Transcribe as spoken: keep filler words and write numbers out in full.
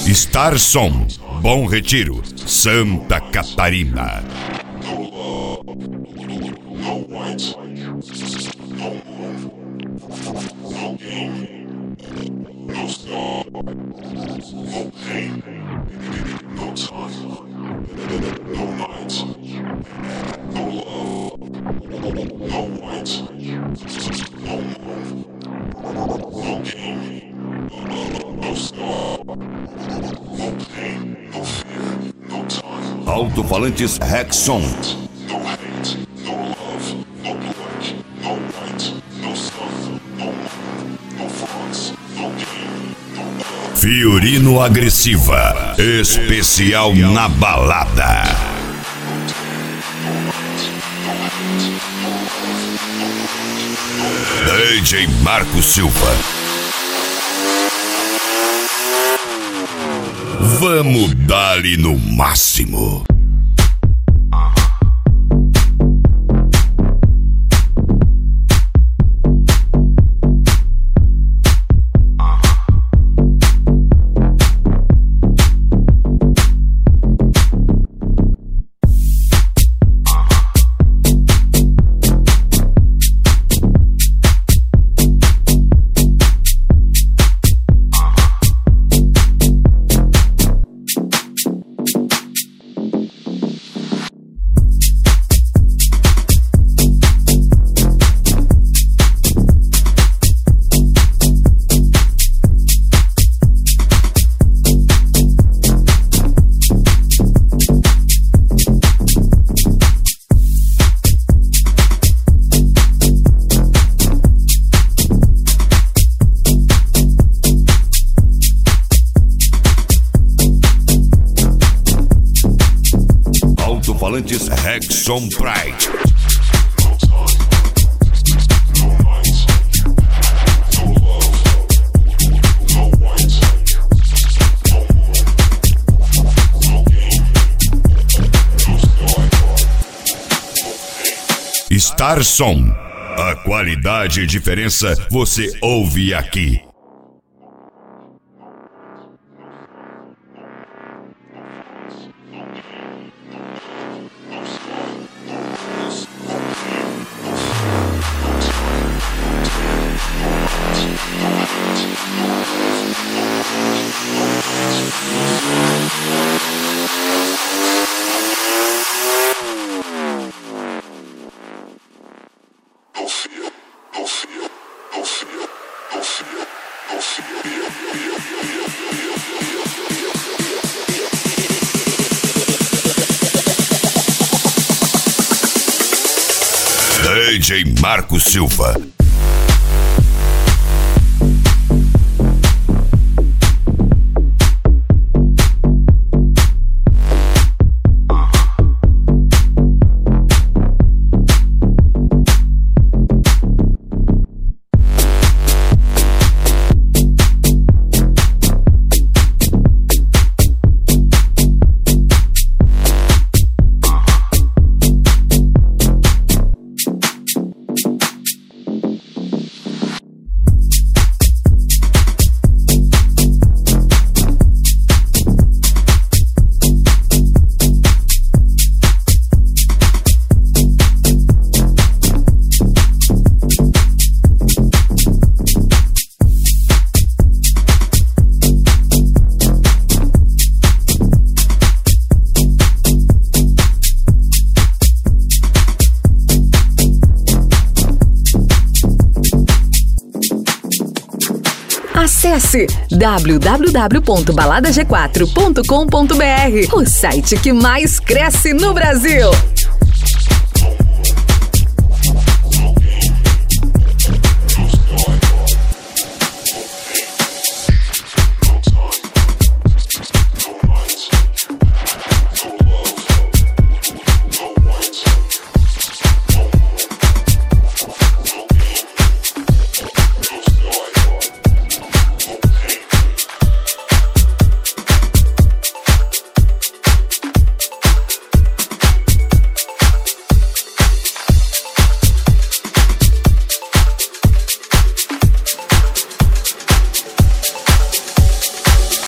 Star Som, Bom Retiro, Santa Catarina. Alto-falantes Rexon. Fiorino Agressiva, especial na balada. D J Marco Silva. Vamos dar-lhe no máximo. Falantes Rexon Pride. Star Som, a qualidade e diferença você ouve aqui. D J Marco Silva. Acesse w w w ponto balada g quatro ponto com ponto b r, o site que mais cresce no Brasil.